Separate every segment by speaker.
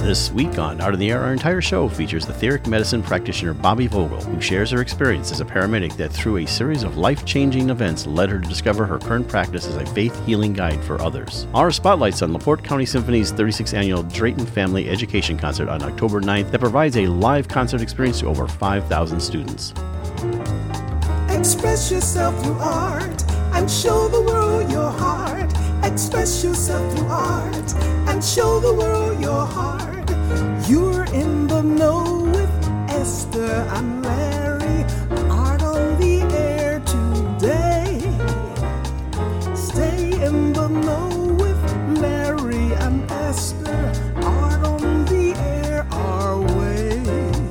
Speaker 1: This week on Art in the Air, our entire show features etheric medicine practitioner Bobby Vogel, who shares her experience as a paramedic that through a series of life-changing events led her to discover her current practice as a faith healing guide for others. Our spotlight's on LaPorte County Symphony's 36th annual Drayton Family Education Concert on October 9th that provides a live concert experience to over 5,000 students.
Speaker 2: Express yourself through art and show the world your heart. Express yourself through art and show the world your heart. You're in the know with Esther and Larry. Art on the air today. Stay in the know with Larry and Esther. Art on the air our way.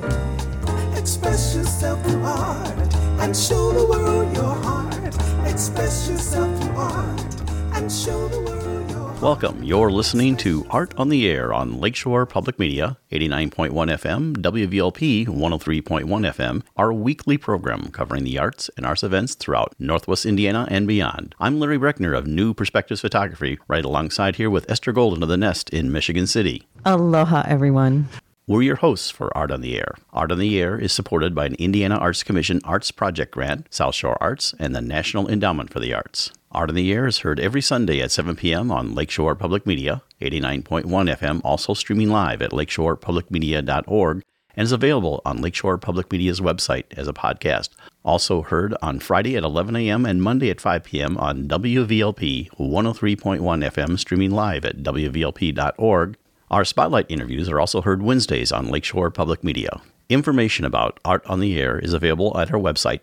Speaker 2: Express yourself through art and show the world your heart. Express yourself through art and show the world your heart.
Speaker 1: Welcome. You're listening to Art on the Air on Lakeshore Public Media, 89.1 FM, WVLP 103.1 FM, our weekly program covering the arts and arts events throughout Northwest Indiana and beyond. I'm Larry Breckner of New Perspectives Photography, right alongside here with Esther Golden of The Nest in Michigan City.
Speaker 3: Aloha, everyone.
Speaker 1: We're your hosts for Art on the Air. Art on the Air is supported by an Indiana Arts Commission Arts Project Grant, South Shore Arts, and the National Endowment for the Arts. Art on the Air is heard every Sunday at 7 p.m. on Lakeshore Public Media, 89.1 FM, also streaming live at lakeshorepublicmedia.org, and is available on Lakeshore Public Media's website as a podcast. Also heard on Friday at 11 a.m. and Monday at 5 p.m. on WVLP 103.1 FM, streaming live at wvlp.org. Our Spotlight interviews are also heard Wednesdays on Lakeshore Public Media. Information about Art on the Air is available at our website,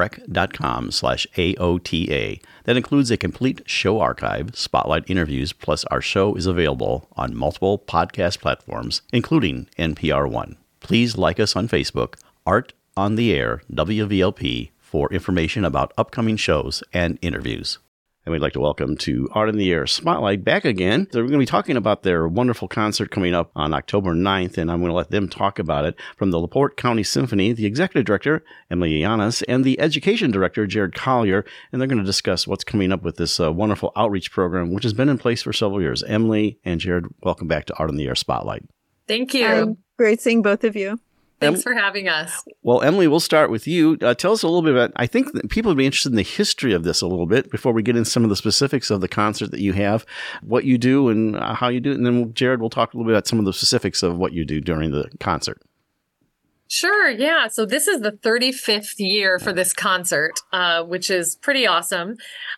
Speaker 1: breck.com/AOTA. That includes a complete show archive, Spotlight interviews, plus our show is available on multiple podcast platforms, including NPR One. Please like us on Facebook, Art on the Air, WVLP, for information about upcoming shows and interviews. And we'd like to welcome to Art in the Air Spotlight back again. So we're going to be talking about their wonderful concert coming up on October 9th, and I'm going to let them talk about it. From the LaPorte County Symphony, the Executive Director, Emily Yanis, and the Education Director, Jared Collier, and they're going to discuss what's coming up with this wonderful outreach program, which has been in place for several years. Emily and Jared, welcome back to Art in the Air Spotlight.
Speaker 4: Thank you.
Speaker 3: Great seeing both of you.
Speaker 4: Thanks for having us.
Speaker 1: Well, Emily, we'll start with you. Tell us a little bit about, I think that people would be interested in the history of this a little bit before we get into some of the specifics of the concert that you have, what you do and how you do it. And then Jared will talk a little bit about some of the specifics of what you do during the concert.
Speaker 4: Sure. Yeah. So this is the 35th year for this concert, which is pretty awesome.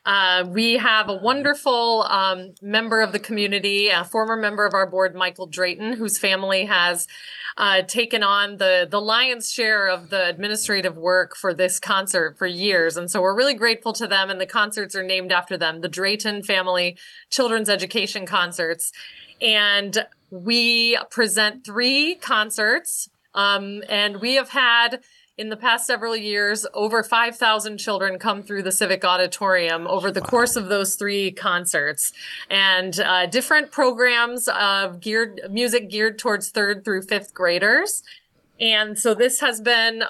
Speaker 4: We have a wonderful member of the community, a former member of our board, Michael Drayton, whose family has taken on the lion's share of the administrative work for this concert for years. And so we're really grateful to them. And the concerts are named after them, the Drayton Family Children's Education Concerts. And we present 3 concerts. And we have had, in the past several years, over 5,000 children come through the Civic Auditorium over the course of those 3 concerts. And different programs of music geared towards 3rd through 5th graders. And so this has been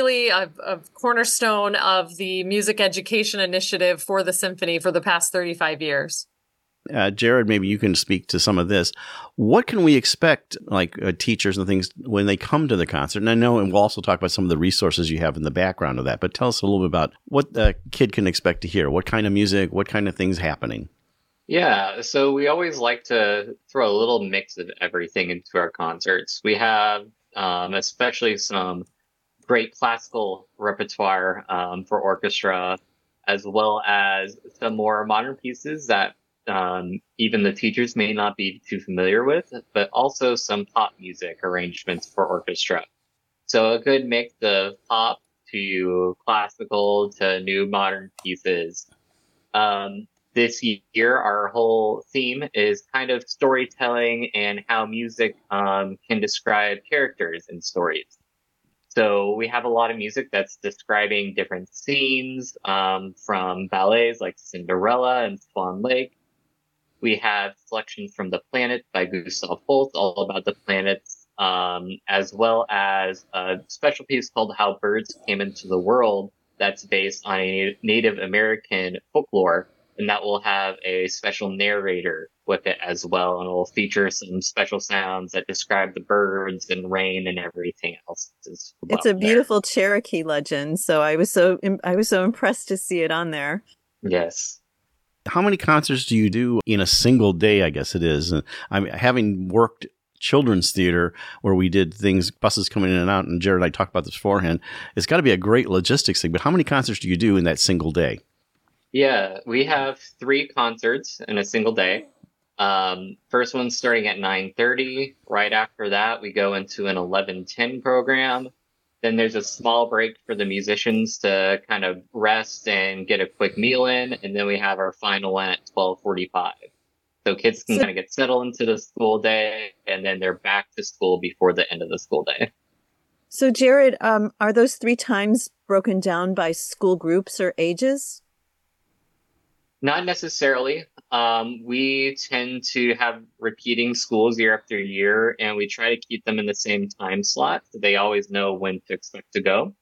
Speaker 4: a cornerstone of the music education initiative for the symphony for the past 35 years.
Speaker 1: Jared, maybe you can speak to some of this. What can we expect, like teachers and things, when they come to the concert? And I know, and we'll also talk about some of the resources you have in the background of that, but tell us a little bit about what the kid can expect to hear. What kind of music, what kind of things happening?
Speaker 5: Yeah, so we always like to throw a little mix of everything into our concerts. We have especially some great classical repertoire for orchestra, as well as some more modern pieces that even the teachers may not be too familiar with, but also some pop music arrangements for orchestra. So a good mix of pop to classical to new modern pieces. This year, our whole theme is kind of storytelling and how music can describe characters in stories. So we have a lot of music that's describing different scenes from ballets like Cinderella and Swan Lake. We have selections from The Planet by Gustav Holst, all about the planets, as well as a special piece called How Birds Came into the World that's based on a Native American folklore and that will have a special narrator with it as well, and it will feature some special sounds that describe the birds and rain and everything else as well.
Speaker 3: It's a beautiful Cherokee legend, so I was so impressed to see it on there.
Speaker 5: Yes.
Speaker 1: How many concerts do you do in a single day, I guess it is? I'm having worked children's theater where we did things, buses coming in and out, and Jared and I talked about this beforehand. It's got to be a great logistics thing, but how many concerts do you do in that single day?
Speaker 5: Yeah, we have 3 concerts in a single day. First one's starting at 9:30. Right after that, we go into an 11:10 program. Then there's a small break for the musicians to kind of rest and get a quick meal in. And then we have our final one at 12:45. So kids can kind of get settled into the school day, and then they're back to school before the end of the school day.
Speaker 3: So Jared, are those 3 times broken down by school groups or ages?
Speaker 5: Not necessarily. We tend to have repeating schools year after year, and we try to keep them in the same time slot so they always know when to expect to go.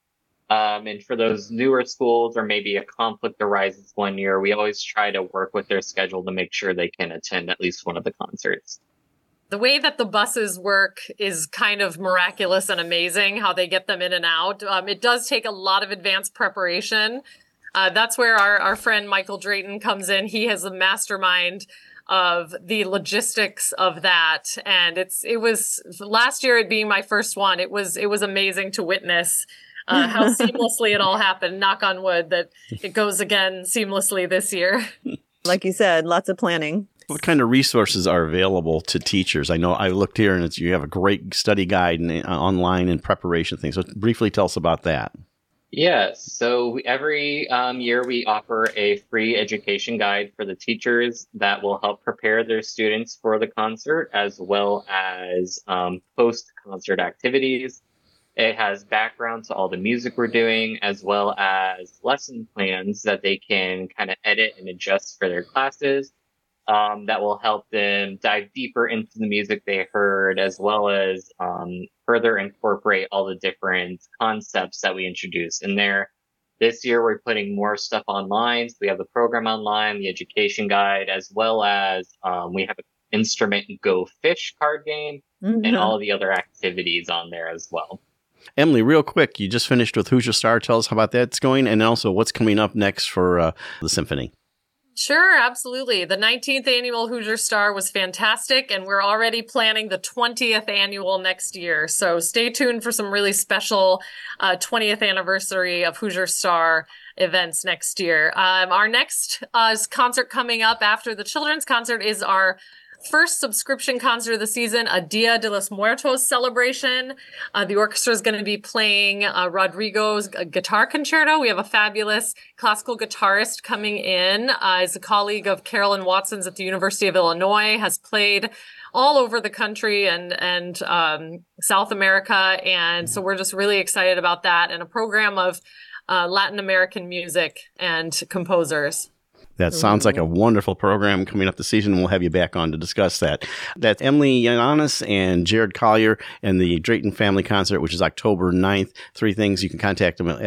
Speaker 5: And for those newer schools, or maybe a conflict arises one year, we always try to work with their schedule to make sure they can attend at least one of the concerts.
Speaker 4: The way that the buses work is kind of miraculous and amazing, how they get them in and out. It does take a lot of advanced preparation. That's where our friend Michael Drayton comes in. He has a mastermind of the logistics of that. And it was last year, it being my first one, it was amazing to witness how seamlessly it all happened. Knock on wood that it goes again seamlessly this year.
Speaker 3: Like you said, lots of planning.
Speaker 1: What kind of resources are available to teachers? I know I looked here and you have a great study guide and online and preparation things. So briefly tell us about that.
Speaker 5: Yeah, so every year we offer a free education guide for the teachers that will help prepare their students for the concert, as well as post-concert activities. It has background to all the music we're doing, as well as lesson plans that they can kind of edit and adjust for their classes. That will help them dive deeper into the music they heard, as well as further incorporate all the different concepts that we introduce in there. This year, we're putting more stuff online. So we have the program online, the education guide, as well as we have an instrument Go Fish card game, and all the other activities on there as well.
Speaker 1: Emily, real quick, you just finished with Hoosier Star. Tell us how about that's going, and also what's coming up next for the symphony.
Speaker 4: Sure, absolutely. The 19th annual Hoosier Star was fantastic, and we're already planning the 20th annual next year. So stay tuned for some really special 20th anniversary of Hoosier Star events next year. Our next concert coming up after the children's concert is our first subscription concert of the season, a Dia de los Muertos celebration. The orchestra is going to be playing Rodrigo's guitar concerto. We have a fabulous classical guitarist coming in. Is a colleague of Carolyn Watson's at the University of Illinois, has played all over the country and South America. And so we're just really excited about that, and a program of Latin American music and composers.
Speaker 1: That sounds like a wonderful program coming up this season, and we'll have you back on to discuss that. That's Emily Yanis and Jared Collier and the Drayton Family Concert, which is October 9th. 3 things. You can contact them at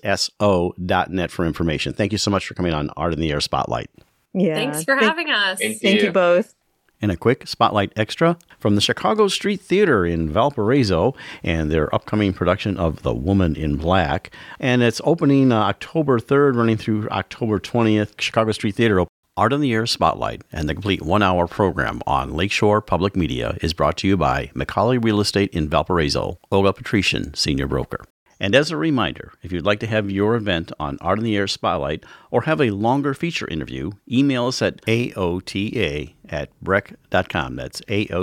Speaker 1: lsso.net for information. Thank you so much for coming on Art in the Air Spotlight.
Speaker 3: Yeah.
Speaker 4: Thanks for having us.
Speaker 3: Thank you both.
Speaker 1: And a quick Spotlight Extra from the Chicago Street Theater in Valparaiso and their upcoming production of The Woman in Black. And it's opening October 3rd, running through October 20th. Chicago Street Theater. Art on the Air Spotlight and the complete 1-hour program on Lakeshore Public Media is brought to you by Macaulay Real Estate in Valparaiso, Olga Patrician, Senior Broker. And as a reminder, if you'd like to have your event on Art on the Air Spotlight or have a longer feature interview, email us at aota@brech.com. That's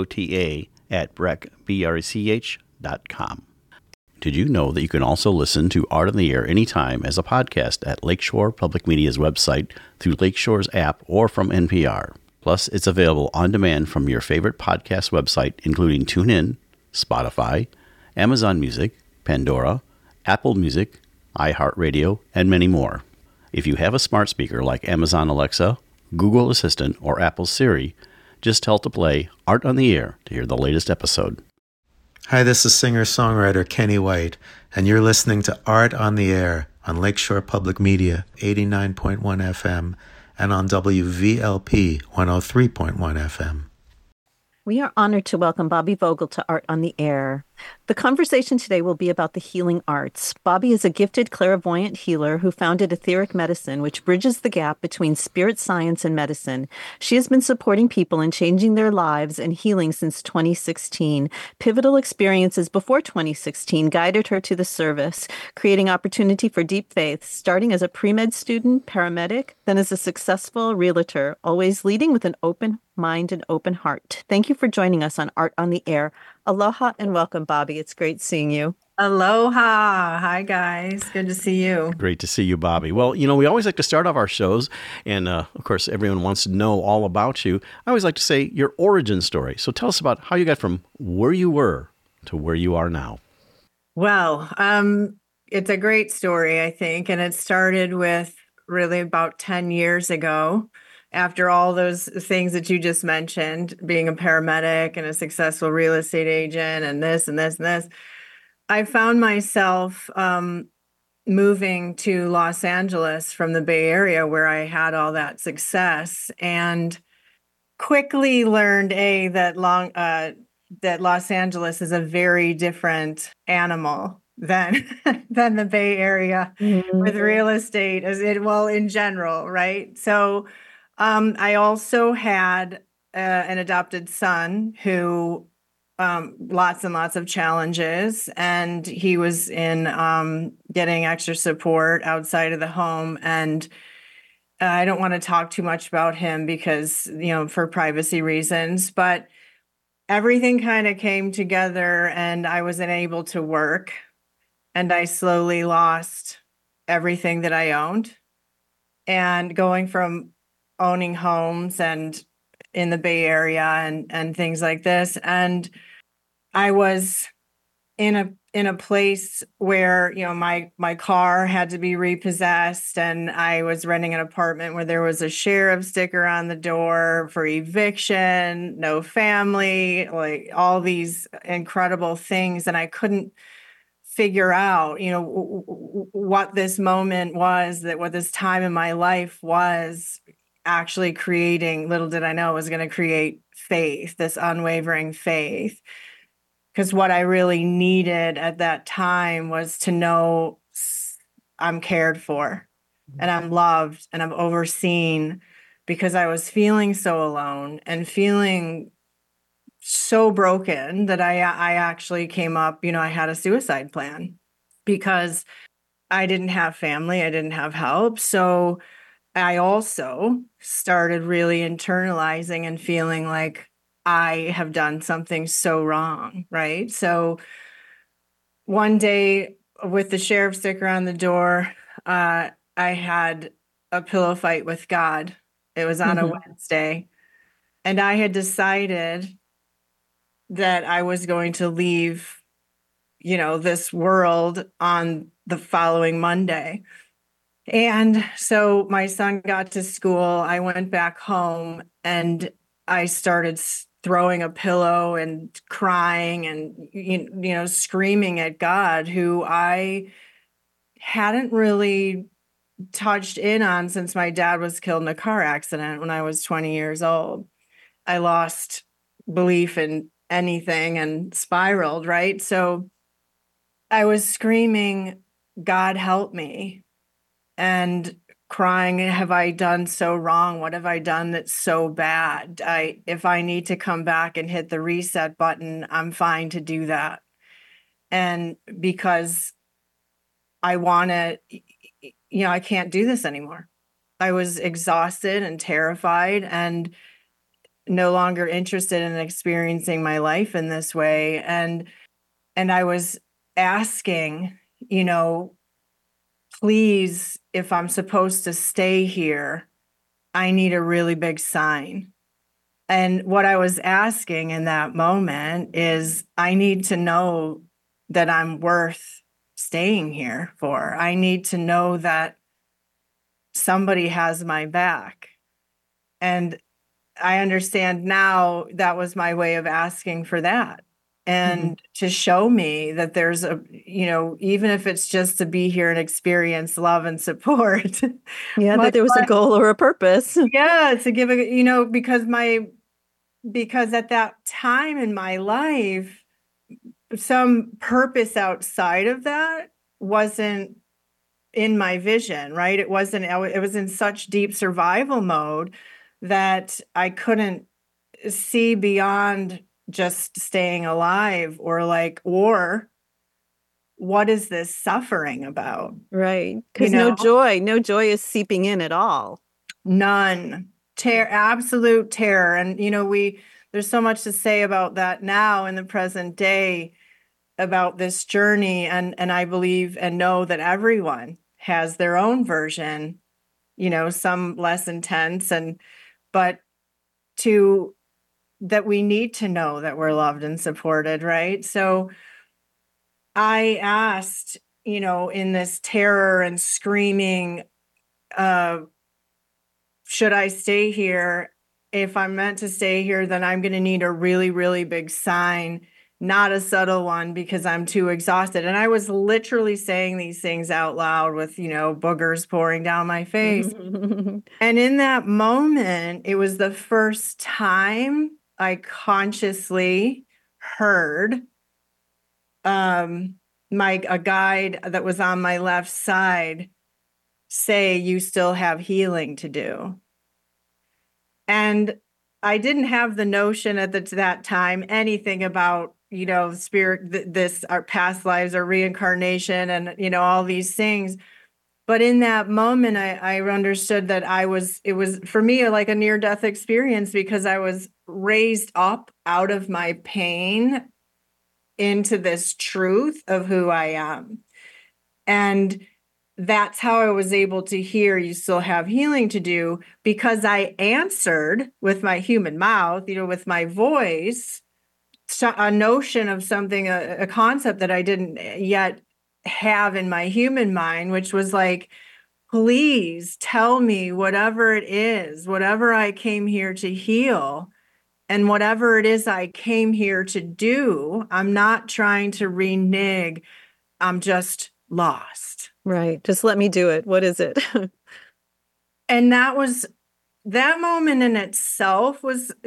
Speaker 1: aota@brech.com. Did you know that you can also listen to Art on the Air anytime as a podcast at Lakeshore Public Media's website, through Lakeshore's app, or from NPR? Plus, it's available on demand from your favorite podcast website, including TuneIn, Spotify, Amazon Music, Pandora, Apple Music, iHeartRadio, and many more. If you have a smart speaker like Amazon Alexa, Google Assistant, or Apple Siri, just tell to play Art on the Air to hear the latest episode.
Speaker 6: Hi, this is singer-songwriter Kenny White, and you're listening to Art on the Air on Lakeshore Public Media, 89.1 FM, and on WVLP 103.1 FM.
Speaker 3: We are honored to welcome Bobby Vogel to Art on the Air. The conversation today will be about the healing arts. Bobby is a gifted clairvoyant healer who founded Etheric Medicine, which bridges the gap between spirit science and medicine. She has been supporting people in changing their lives and healing since 2016. Pivotal experiences before 2016 guided her to the service, creating opportunity for deep faith, starting as a pre-med student, paramedic, then as a successful realtor, always leading with an open mind and open heart. Thank you for joining us on Art on the Air. Aloha and welcome, Bobby. It's great seeing you.
Speaker 7: Aloha. Hi, guys. Good to see you.
Speaker 1: Great to see you, Bobby. Well, we always like to start off our shows, and of course, everyone wants to know all about you. I always like to say your origin story. So tell us about how you got from where you were to where you are now.
Speaker 7: Well, it's a great story, I think, and it started with really about 10 years ago. After all those things that you just mentioned, being a paramedic and a successful real estate agent and this and this and this, I found myself moving to Los Angeles from the Bay Area where I had all that success, and quickly learned that Los Angeles is a very different animal than the Bay Area with real estate in general, right? So I also had an adopted son who lots and lots of challenges, and he was in getting extra support outside of the home. And I don't want to talk too much about him because, for privacy reasons, but everything kind of came together and I wasn't able to work, and I slowly lost everything that I owned. And going from owning homes and in the Bay Area and things like this. And I was in a place where, my car had to be repossessed, and I was renting an apartment where there was a sheriff sticker on the door for eviction, no family, like all these incredible things. And I couldn't figure out, what this moment was, what this time in my life was actually creating. Little did I know it was going to create faith, this unwavering faith. Because what I really needed at that time was to know I'm cared for and I'm loved and I'm overseen, because I was feeling so alone and feeling so broken that I actually came up, I had a suicide plan because I didn't have family, I didn't have help. So I also started really internalizing and feeling like I have done something so wrong, right? So one day with the sheriff sticker on the door, I had a pillow fight with God. It was on a Wednesday. And I had decided that I was going to leave, this world on the following Monday. And so my son got to school, I went back home, and I started throwing a pillow and crying and, screaming at God, who I hadn't really touched in on since my dad was killed in a car accident when I was 20 years old. I lost belief in anything and spiraled, right? So I was screaming, God help me, and crying, have I done so wrong? What have I done that's so bad? If I need to come back and hit the reset button, I'm fine to do that. And because I want to, I can't do this anymore. I was exhausted and terrified and no longer interested in experiencing my life in this way. And I was asking, please, if I'm supposed to stay here, I need a really big sign. And what I was asking in that moment is, I need to know that I'm worth staying here for. I need to know that somebody has my back. And I understand now that was my way of asking for that. and to show me that there's a, even if it's just to be here and experience love and support.
Speaker 3: Yeah,
Speaker 7: My
Speaker 3: that there was a goal or a purpose.
Speaker 7: Yeah, to give because at that time in my life, some purpose outside of that wasn't in my vision, right? It was in such deep survival mode that I couldn't see beyond just staying alive, or what is this suffering about?
Speaker 3: Right. Because no joy is seeping in at all.
Speaker 7: None. Absolute terror. And, there's so much to say about that now in the present day about this journey. And I believe and know that everyone has their own version, some less intense but that we need to know that we're loved and supported, right? So I asked, in this terror and screaming, should I stay here? If I'm meant to stay here, then I'm going to need a really, really big sign, not a subtle one, because I'm too exhausted. And I was literally saying these things out loud with, boogers pouring down my face. And in that moment, it was the first time I consciously heard a guide that was on my left side say, "You still have healing to do." And I didn't have the notion at that time anything about, spirit, our past lives or reincarnation and, all these things. But in that moment, I understood that it was for me like a near-death experience, because I was raised up out of my pain into this truth of who I am. And that's how I was able to hear, "You still have healing to do," because I answered with my human mouth, with my voice, a notion of something, a concept that I didn't yet have in my human mind, which was like, "Please tell me whatever it is, whatever I came here to heal, and whatever it is I came here to do. I'm not trying to renege. I'm just lost."
Speaker 3: Right. Just let me do it. What is it?
Speaker 7: And that moment in itself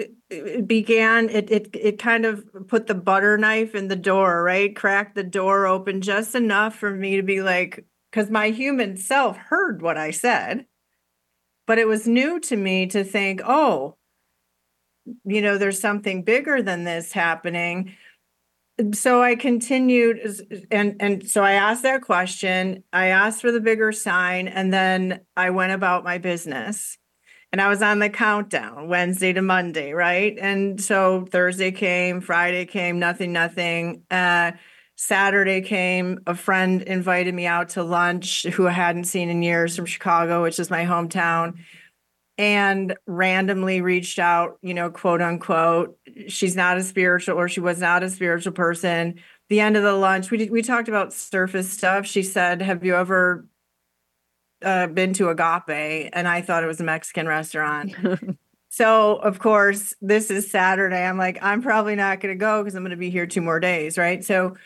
Speaker 7: it kind of put the butter knife in the door, right? Cracked the door open just enough for me to be like, because my human self heard what I said, but it was new to me to think, oh, there's something bigger than this happening. So I continued, and so I asked that question. I asked for the bigger sign, and then I went about my business. And I was on the countdown, Wednesday to Monday, right? And so Thursday came, Friday came, nothing. Saturday came, a friend invited me out to lunch who I hadn't seen in years, from Chicago, which is my hometown, and randomly reached out, quote unquote. She's not a spiritual, or she was not a spiritual person. The end of the lunch, we talked about surface stuff. She said, "Have you ever been to Agape?" And I thought it was a Mexican restaurant. So of course, this is Saturday. I'm like, I'm probably not going to go because I'm going to be here 2 more days, right? So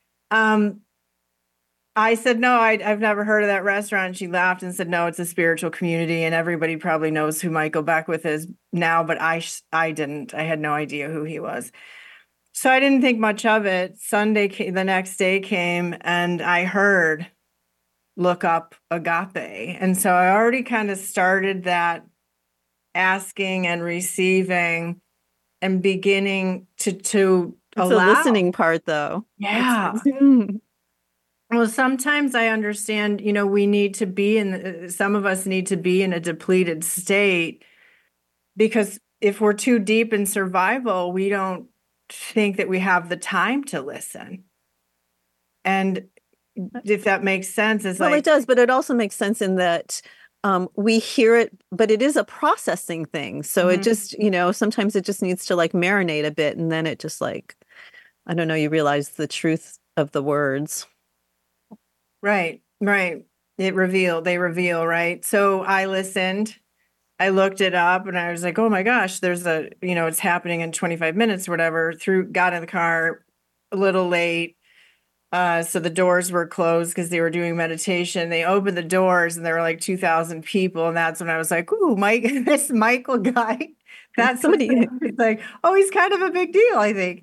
Speaker 7: I said, "No, I've never heard of that restaurant." She laughed and said, "No, it's a spiritual community, and everybody probably knows who Michael Beckwith is now, but I didn't. I had no idea who he was." So I didn't think much of it. The next day came, and I heard, "Look up Agape." And so I already kind of started that asking and receiving and beginning to
Speaker 3: It's
Speaker 7: allow.
Speaker 3: a listening part, though.
Speaker 7: Yeah. Well, sometimes I understand, we need to be some of us need to be in a depleted state, because if we're too deep in survival, we don't think that we have the time to listen. And if that makes sense,
Speaker 3: Well, it does, but it also makes sense in that we hear it, but it is a processing thing. So it just, sometimes it just needs to like marinate a bit, and then it just like, I don't know, you realize the truth of the words.
Speaker 7: Right. They reveal, right? So I listened, I looked it up, and I was like, oh my gosh, there's it's happening in 25 minutes or whatever. Got in the car, a little late. So the doors were closed because they were doing meditation. They opened the doors and there were like 2,000 people. And that's when I was like, ooh, Mike, this Michael guy. That's
Speaker 3: Somebody-
Speaker 7: it's like, oh, he's kind of a big deal, I think.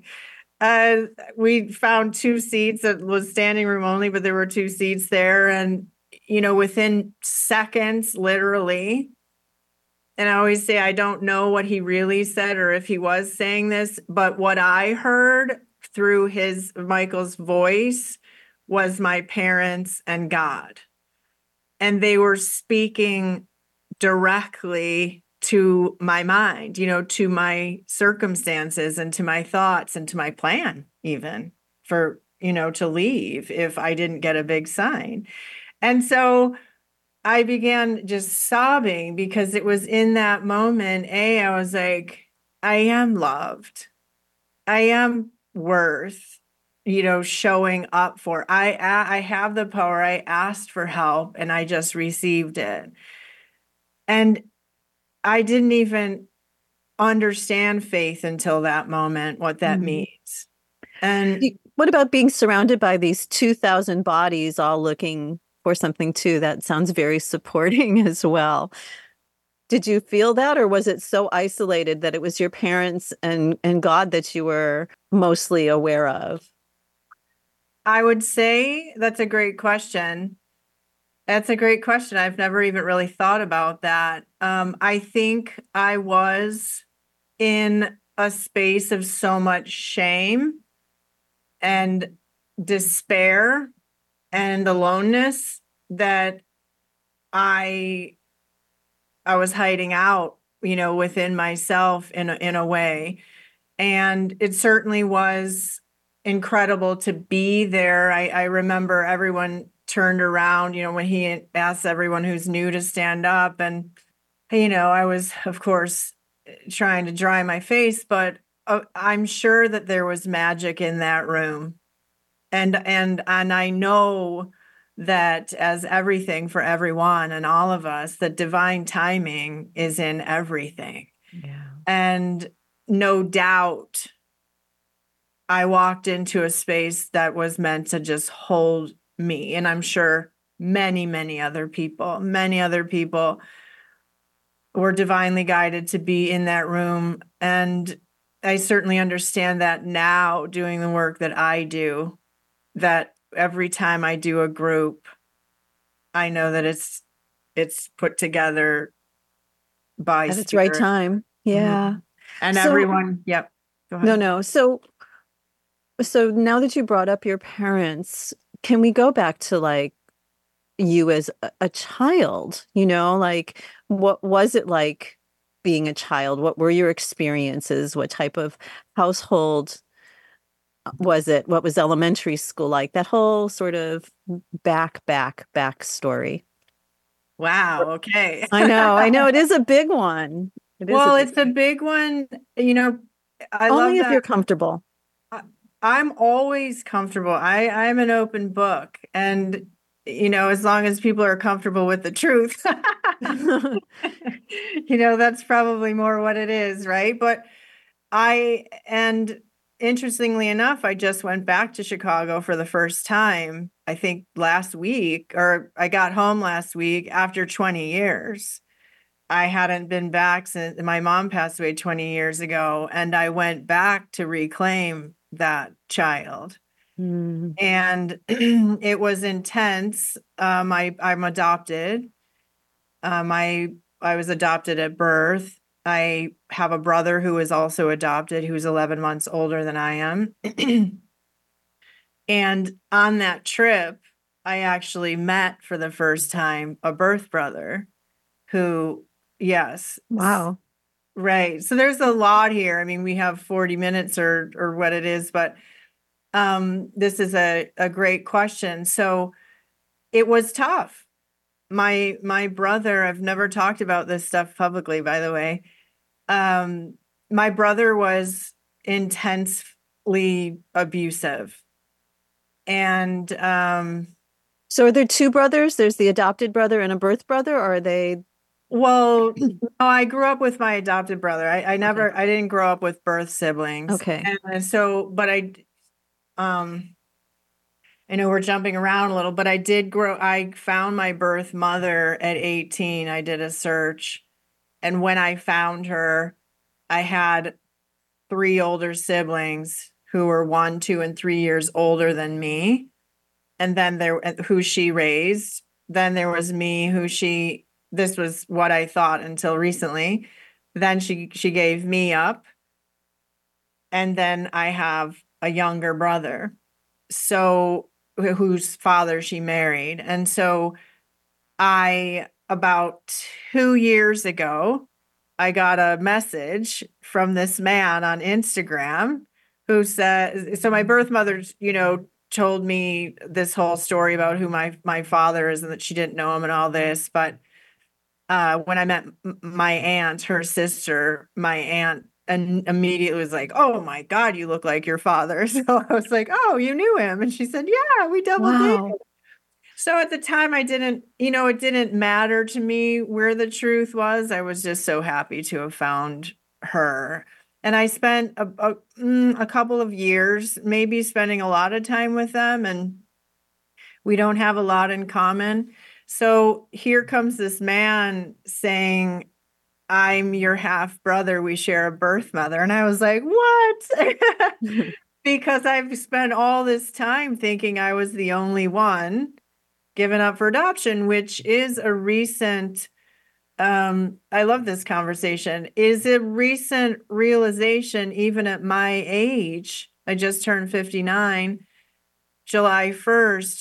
Speaker 7: We found 2 seats. It was standing room only, but there were 2 seats there. And, within seconds, literally, and I always say, I don't know what he really said or if he was saying this, but what I heard through Michael's voice was my parents and God. And they were speaking directly to my mind, to my circumstances and to my thoughts and to my plan, even for, to leave if I didn't get a big sign. And so I began just sobbing because it was in that moment, I was like, I am loved. I am worth, showing up for. I have the power. I asked for help and I just received it. And I didn't even understand faith until that moment, what that means. And
Speaker 3: what about being surrounded by these 2,000 bodies all looking for something too? That sounds very supporting as well. Did you feel that, or was it so isolated that it was your parents and God that you were mostly aware of?
Speaker 7: I would say that's a great question. That's a great question. I've never even really thought about that. I think I was in a space of so much shame and despair and aloneness that I was hiding out, within myself in a way. And it certainly was incredible to be there. I remember everyone turned around, when he asked everyone who's new to stand up. And, I was, of course, trying to dry my face, but I'm sure that there was magic in that room. And I know that as everything for everyone and all of us, that divine timing is in everything.
Speaker 3: Yeah.
Speaker 7: And no doubt I walked into a space that was meant to just hold me. And I'm sure many other people were divinely guided to be in that room. And I certainly understand that now, doing the work that I do, that every time I do a group, I know that it's put together by
Speaker 3: At its right
Speaker 7: Spirit.
Speaker 3: time. Yeah.
Speaker 7: And
Speaker 3: So-
Speaker 7: everyone, yep. Go ahead.
Speaker 3: No. So now that you brought up your parents, can we go back to like you as a child? Like what was it like being a child? What were your experiences? What type of household was it? What was elementary school like? That whole sort of back story.
Speaker 7: Wow. Okay.
Speaker 3: I know. It is a big one.
Speaker 7: It's a big one. I love
Speaker 3: Only if
Speaker 7: that.
Speaker 3: you're comfortable.
Speaker 7: I'm always comfortable. I'm an open book. And, as long as people are comfortable with the truth, that's probably more what it is. Right. But interestingly enough, I just went back to Chicago for the first time, I think last week, or I got home last week after 20 years. I hadn't been back since my mom passed away 20 years ago. And I went back to reclaim that child. And it was intense. I'm adopted. I was adopted at birth. I have a brother who is also adopted, who's 11 months older than I am. And on that trip, I actually met for the first time a birth brother who, yes.
Speaker 3: Wow.
Speaker 7: Right. So there's a lot here. I mean, we have 40 minutes or what it is, but this is a great question. So it was tough. My brother, I've never talked about this stuff publicly, by the way. My brother was intensely abusive. And
Speaker 3: so are there 2 brothers? There's the adopted brother and a birth brother, or are they?
Speaker 7: Well, no, I grew up with my adopted brother. I didn't grow up with birth siblings.
Speaker 3: Okay.
Speaker 7: And so, but I know we're jumping around a little, but I found my birth mother at 18. I did a search. And when I found her, I had 3 older siblings who were 1, 2, and 3 years older than me. And then who she raised. Then there was me this was what I thought until recently. Then she gave me up. And then I have a younger brother. So whose father she married. And so about 2 years ago, I got a message from this man on Instagram who said, so my birth mother, told me this whole story about who my father is and that she didn't know him and all this. But when I met my aunt, her sister, my aunt, and immediately was like, "Oh my God, you look like your father." So I was like, "Oh, you knew him?" And she said, "Yeah, we double dated." So at the time it didn't matter to me where the truth was. I was just so happy to have found her. And I spent a couple of years, maybe spending a lot of time with them, and we don't have a lot in common. So here comes this man saying, "I'm your half brother. We share a birth mother." And I was like, "What?" Because I've spent all this time thinking I was the only one given up for adoption, which is a recent, I love this conversation, is a recent realization, even at my age. I just turned 59, July 1st,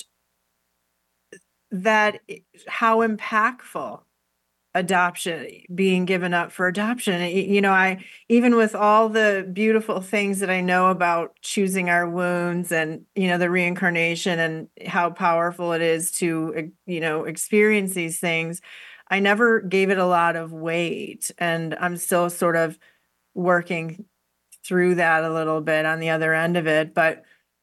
Speaker 7: that how impactful adoption, being given up for adoption. I even with all the beautiful things that I know about choosing our wounds and the reincarnation and how powerful it is to experience these things, I never gave it a lot of weight, and I'm still sort of working through that a little bit on the other end of it. But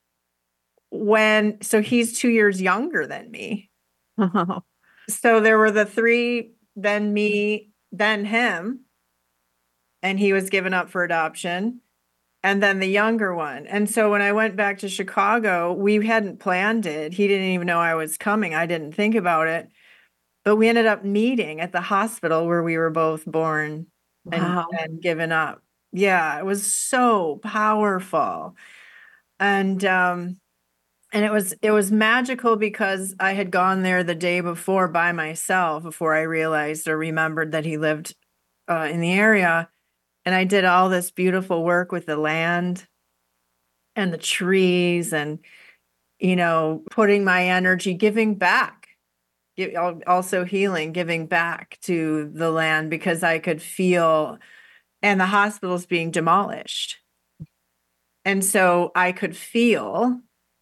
Speaker 7: so he's 2 years younger than me. So there were the 3, then me, then him, and he was given up for adoption, and then the younger one. And so when I went back to Chicago, we hadn't planned it. He didn't even know I was coming. I didn't think about it. But we ended up meeting at the hospital where we were both born.
Speaker 3: Wow.
Speaker 7: And given up. Yeah, it was so powerful. And it was magical because I had gone there the day before by myself before I realized or remembered that he lived in the area. And I did all this beautiful work with the land and the trees and, putting my energy, giving back, also healing, giving back to the land because I could feel, and the hospital's being demolished. And so I could feel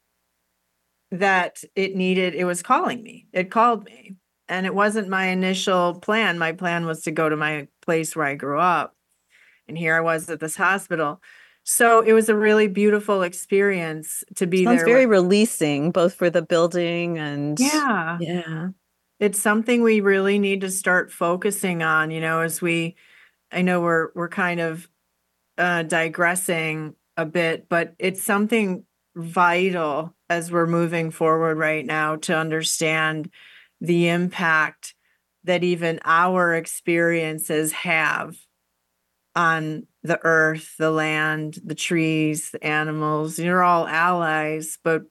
Speaker 7: that it was calling me. It called me. And it wasn't my initial plan. My plan was to go to my place where I grew up. And here I was at this hospital. So it was a really beautiful experience to be there.
Speaker 3: Sounds very releasing, both for the building and
Speaker 7: yeah. It's something we really need to start focusing on, I know we're kind of digressing a bit, but it's something vital as we're moving forward right now to understand the impact that even our experiences have on the earth, the land, the trees, the animals. You're all allies, but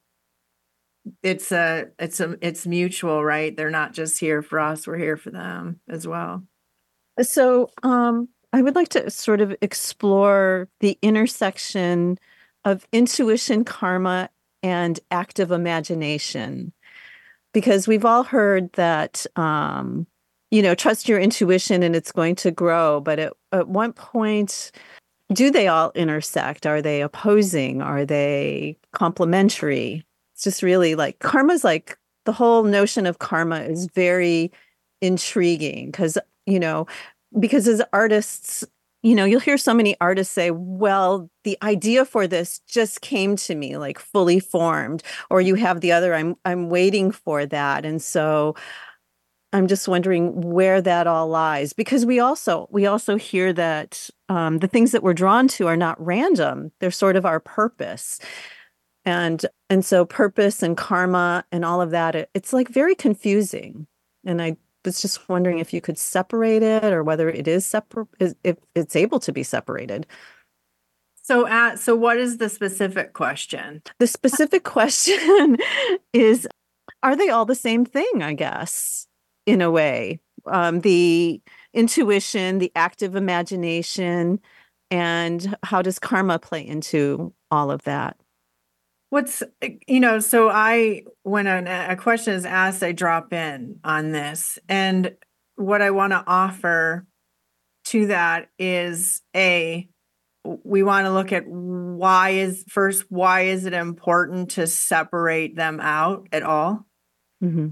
Speaker 7: it's mutual, right? They're not just here for us, we're here for them as well.
Speaker 3: So I would like to sort of explore the intersection of intuition, karma, and active imagination, because we've all heard that, trust your intuition and it's going to grow. But at what point do they all intersect? Are they opposing? Are they complementary? It's just really karma's the whole notion of karma is very intriguing because as artists, you'll hear so many artists say, well, the idea for this just came to me fully formed, or you have the other, I'm waiting for that. And so I'm just wondering where that all lies, because we also hear that the things that we're drawn to are not random. They're sort of our purpose. And so purpose and karma and all of that, it's like very confusing. And I was just wondering if you could separate it, or whether it is separate, if it's able to be separated.
Speaker 7: So what is the specific question?
Speaker 3: The specific question is, are they all the same thing, I guess, in a way? The intuition, the active imagination, and how does karma play into all of that?
Speaker 7: When a question is asked, I drop in on this. And what I want to offer to that is we want to look at why is it important to separate them out at all?
Speaker 3: Mm-hmm.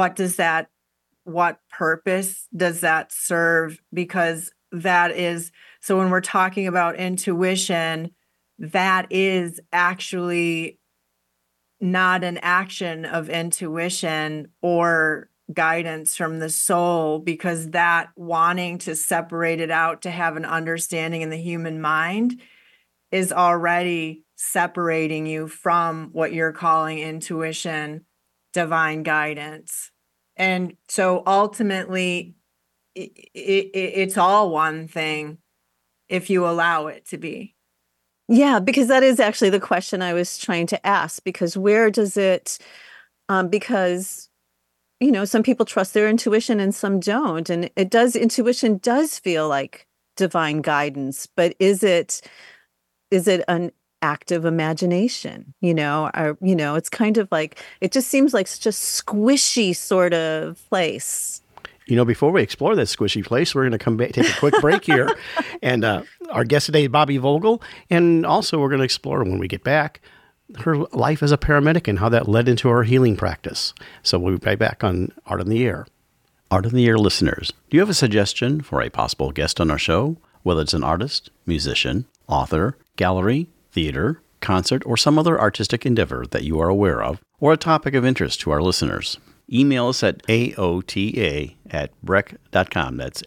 Speaker 7: What purpose does that serve? Because so when we're talking about intuition, that is actually not an action of intuition or guidance from the soul, because that wanting to separate it out to have an understanding in the human mind is already separating you from what you're calling intuition, divine guidance. And so ultimately, it's all one thing if you allow it to be.
Speaker 3: Yeah, because that is actually the question I was trying to ask, because where does it, because, some people trust their intuition and some don't. And intuition does feel like divine guidance, but is it an active imagination? It's kind of like, it just seems like such a squishy sort of place.
Speaker 1: Before we explore this squishy place, we're going to come back, take a quick break here. And our guest today is Bobbi Vogel. And also we're going to explore, when we get back, her life as a paramedic and how that led into her healing practice. So we'll be right back on Art on the Air. Art on the Air listeners, do you have a suggestion for a possible guest on our show? Whether it's an artist, musician, author, gallery, theater, concert, or some other artistic endeavor that you are aware of, or a topic of interest to our listeners. Email us at aota@brech.com. That's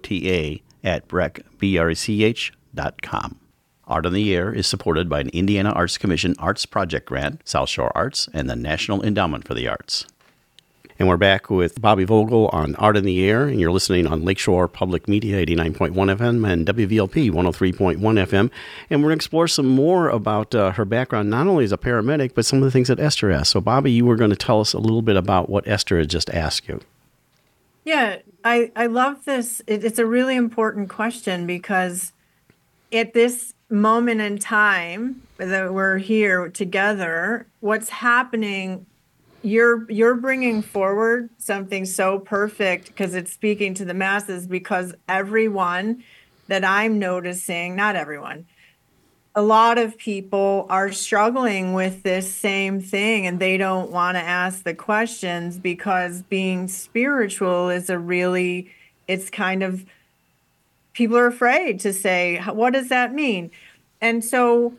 Speaker 1: aota@brech.com. Art on the Air is supported by an Indiana Arts Commission Arts Project Grant, South Shore Arts, and the National Endowment for the Arts. And we're back with Bobbi Vogel on Art on the Air, and you're listening on Lakeshore Public Media 89.1 FM and WVLP 103.1 FM. And we're going to explore some more about her background, not only as a paramedic, but some of the things that Esther asked. So, Bobbi, you were going to tell us a little bit about what Esther had just asked you.
Speaker 7: Yeah, I love this. It's a really important question, because at this moment in time that we're here together, what's happening, you're bringing forward something so perfect, because it's speaking to the masses, because everyone that I'm noticing, not everyone, a lot of people are struggling with this same thing, and they don't want to ask the questions, because being spiritual is it's kind of, people are afraid to say, what does that mean? And so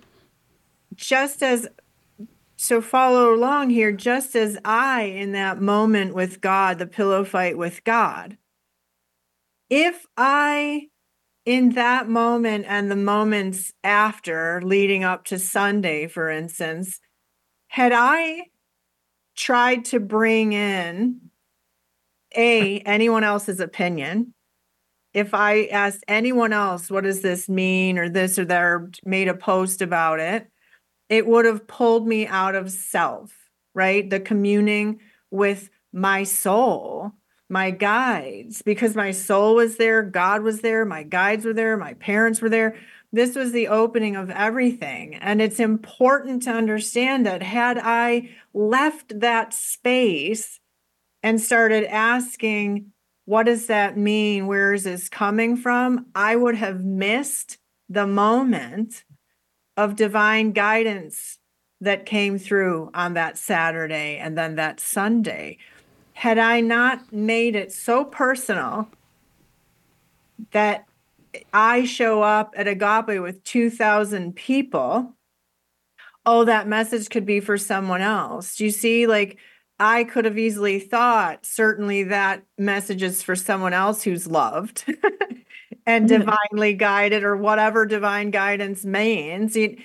Speaker 7: follow along here, just as I, in that moment with God, the pillow fight with God, if I, in that moment and the moments after, leading up to Sunday, for instance, had I tried to bring in anyone else's opinion, if I asked anyone else, what does this mean, or this or that, or made a post about it, it would have pulled me out of self, right? The communing with my soul, my guides, because my soul was there, God was there, my guides were there, my parents were there. This was the opening of everything. And it's important to understand that had I left that space and started asking, what does that mean? Where is this coming from? I would have missed the moment of divine guidance that came through on that Saturday and then that Sunday. Had I not made it so personal that I show up at Agape with 2,000 people, that message could be for someone else. Do you see, I could have easily thought, certainly that message is for someone else who's loved and divinely guided, or whatever divine guidance means.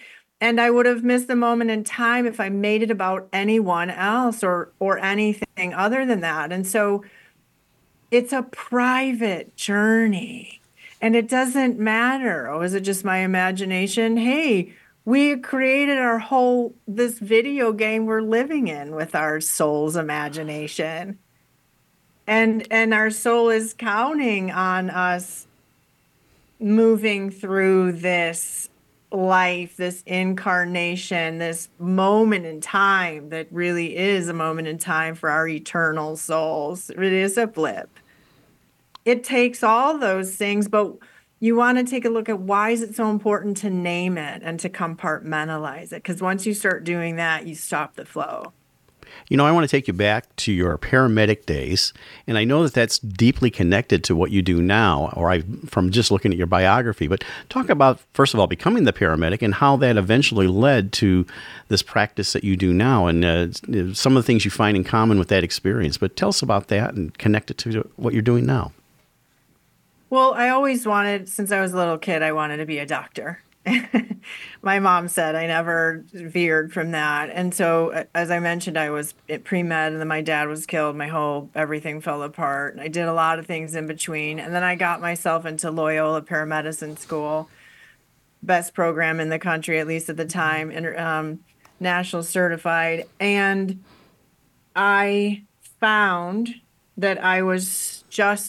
Speaker 7: And I would have missed the moment in time if I made it about anyone else or anything other than that. And so it's a private journey. And it doesn't matter. Oh, is it just my imagination? Hey, we created this video game we're living in with our soul's imagination. And our soul is counting on us moving through this life, this incarnation, this moment in time that really is a moment in time for our eternal souls. It is a blip. It takes all those things, but you want to take a look at why is it so important to name it and to compartmentalize it? Because once you start doing that, you stop the flow.
Speaker 1: I want to take you back to your paramedic days, and I know that that's deeply connected to what you do now, from just looking at your biography. But talk about, first of all, becoming the paramedic and how that eventually led to this practice that you do now, and some of the things you find in common with that experience. But tell us about that and connect it to what you're doing now.
Speaker 7: Well, I always wanted, since I was a little kid, I wanted to be a doctor. My mom said I never veered from that. And so, as I mentioned, I was at pre-med and then my dad was killed. Everything fell apart. I did a lot of things in between. And then I got myself into Loyola Paramedicine School, best program in the country, at least at the time, national certified. And I found that I was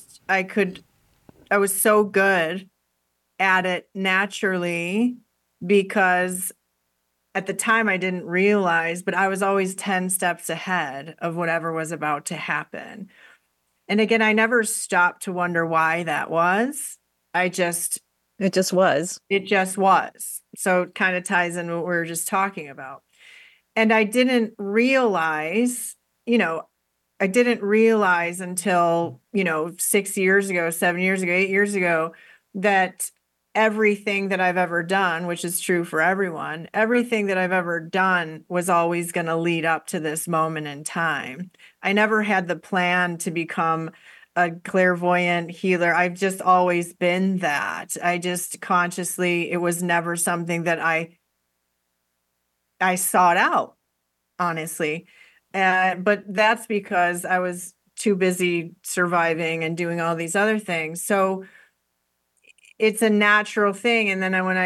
Speaker 7: so good at it naturally, because at the time I didn't realize, but I was always 10 steps ahead of whatever was about to happen. And again, I never stopped to wonder why that was. It just was. So it kind of ties in what we were just talking about. And I didn't realize until, 6 years ago, 7 years ago, 8 years ago, that everything that I've ever done, which is true for everyone, everything that I've ever done was always going to lead up to this moment in time. I never had the plan to become a clairvoyant healer. I've just always been that. I just consciously, it was never something that I sought out, honestly. But that's because I was too busy surviving and doing all these other things. So it's a natural thing. And then when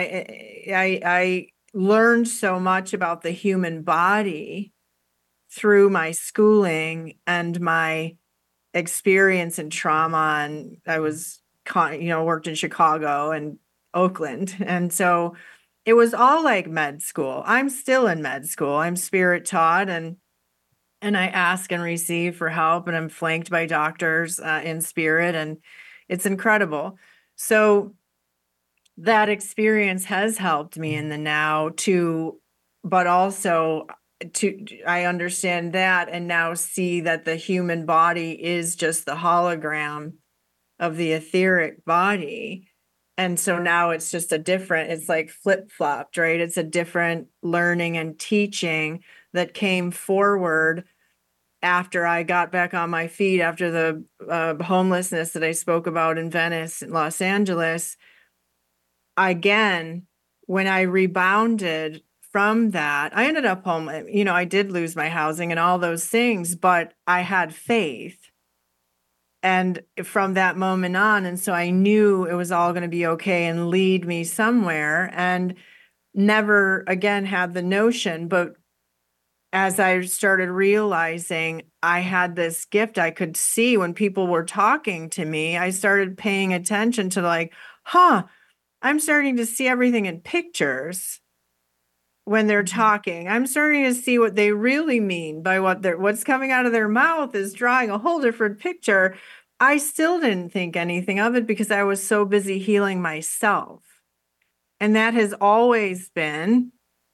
Speaker 7: I learned so much about the human body through my schooling and my experience in trauma, and I was, worked in Chicago and Oakland. And so it was all like med school. I'm still in med school. I'm spirit taught, and I ask and receive for help, and I'm flanked by doctors in spirit, and it's incredible. So that experience has helped me in the now but also I understand that and now see that the human body is just the hologram of the etheric body. And so now it's just it's like flip-flopped, right? It's a different learning and teaching that came forward after I got back on my feet, after the homelessness that I spoke about in Venice and Los Angeles. Again, when I rebounded from that, I ended up home. I did lose my housing and all those things, but I had faith. And from that moment on, and so I knew it was all going to be okay and lead me somewhere, and never again had the notion. But as I started realizing I had this gift, I could see when people were talking to me, I started paying attention to I'm starting to see everything in pictures when they're talking. I'm starting to see what they really mean by what's coming out of their mouth is drawing a whole different picture. I still didn't think anything of it because I was so busy healing myself. And that has always been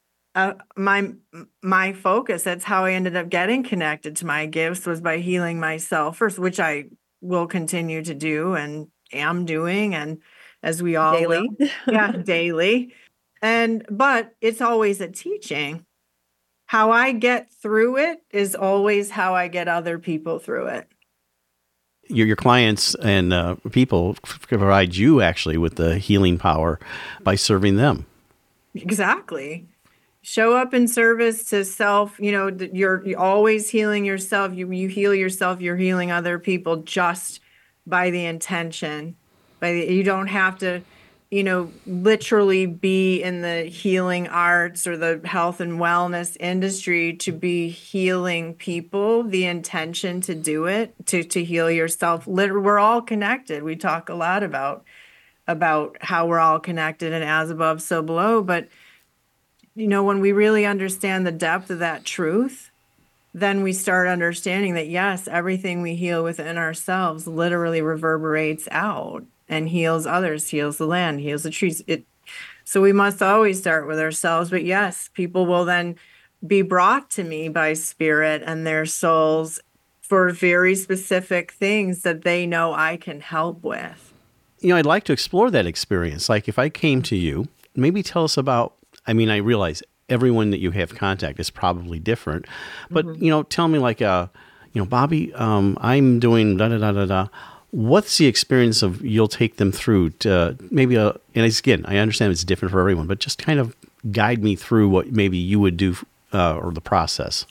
Speaker 7: my focus. That's how I ended up getting connected to my gifts, was by healing myself first, which I will continue to do and am doing. And as we all
Speaker 3: daily.
Speaker 7: Daily. But it's always a teaching. How I get through it is always how I get other people through it.
Speaker 1: Your clients and people provide you actually with the healing power by serving them.
Speaker 7: Exactly. show up in service to self. You're always healing yourself. You heal yourself, you're healing other people just by the intention. You don't have to, literally be in the healing arts or the health and wellness industry to be healing people. The intention to do it, to heal yourself. We're all connected. We talk a lot about how we're all connected and as above, so below. But, when we really understand the depth of that truth, then we start understanding that, yes, everything we heal within ourselves literally reverberates out and heals others, heals the land, heals the trees. So we must always start with ourselves. But yes, people will then be brought to me by spirit and their souls for very specific things that they know I can help with.
Speaker 1: I'd like to explore that experience. Like if I came to you, maybe tell us about, I realize everyone that you have contact is probably different, but, tell me like, Bobby, I'm doing da-da-da-da-da. What's the experience of you'll take them through to maybe and again, I understand it's different for everyone, but just kind of guide me through what maybe you would do or the process.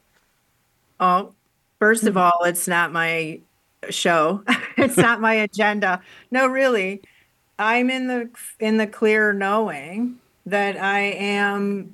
Speaker 7: Oh, first of all, it's not my show. It's not my agenda. No, really. I'm in the clear knowing that I am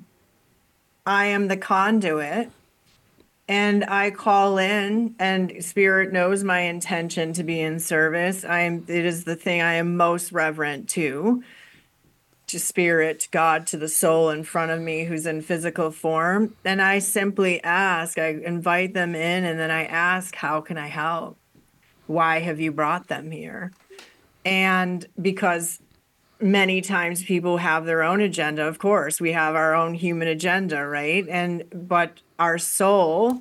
Speaker 7: the conduit, and I call in, and Spirit knows my intention to be in service. It is the thing I am most reverent to Spirit, to God, to the soul in front of me who's in physical form. And I simply ask, I invite them in, and then I ask, how can I help? Why have you brought them here? And because many times people have their own agenda, of course, we have our own human agenda, right? But our soul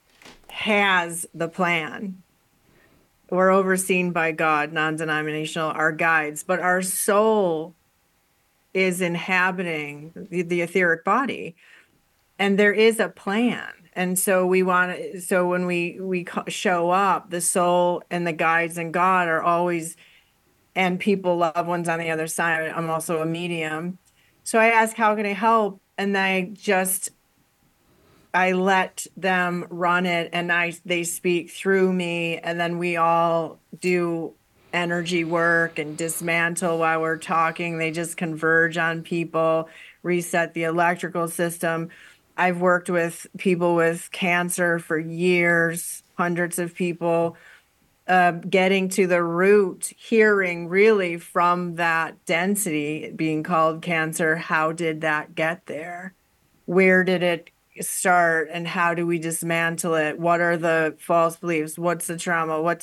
Speaker 7: has the plan. We're overseen by God, non-denominational, our guides, but our soul is inhabiting the etheric body, and there is a plan. And so when we show up, the soul and the guides and God are always, and people, loved ones on the other side. I'm also a medium. So I ask, how can I help? And I let them run it, and they speak through me, and then we all do energy work and dismantle while we're talking. They just converge on people, reset the electrical system. I've worked with people with cancer for years, hundreds of people, getting to the root, hearing really from that density being called cancer. How did that get there? Where did it start, and how do we dismantle it? What are the false beliefs? What's the trauma?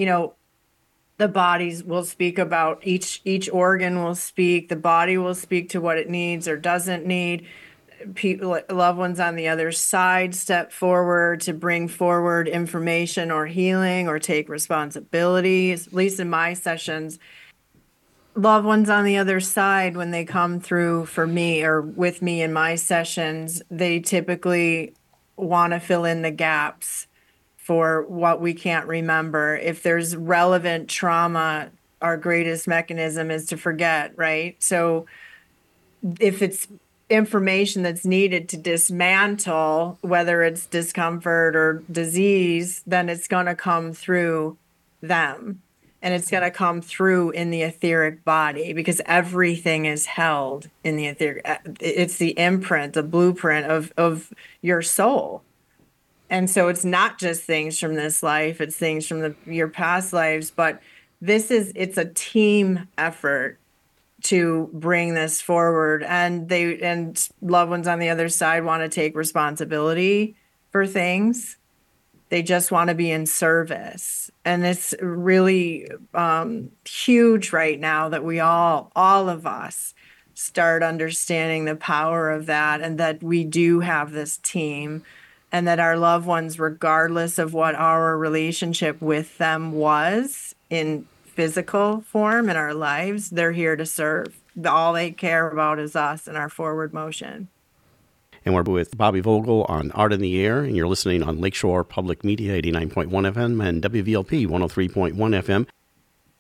Speaker 7: The bodies will speak about, each organ will speak, the body will speak to what it needs or doesn't need. People, loved ones on the other side, step forward to bring forward information or healing or take responsibility. At least in my sessions, loved ones on the other side, when they come through for me or with me in my sessions, they typically want to fill in the gaps for what we can't remember. If there's relevant trauma, our greatest mechanism is to forget, right? So if it's information that's needed to dismantle, whether it's discomfort or disease, then it's going to come through them. And it's going to come through in the etheric body, because everything is held in the etheric. It's the imprint, the blueprint of your soul. And so it's not just things from this life, it's things from your past lives, but it's a team effort to bring this forward. And loved ones on the other side want to take responsibility for things. They just want to be in service. And it's really huge right now that we all of us start understanding the power of that, and that we do have this team, and that our loved ones, regardless of what our relationship with them was in physical form in our lives, they're here to serve. All they care about is us and our forward motion.
Speaker 1: And we're with Bobby Vogel on Art in the Air, and you're listening on Lakeshore Public Media 89.1 FM and WVLP 103.1 FM.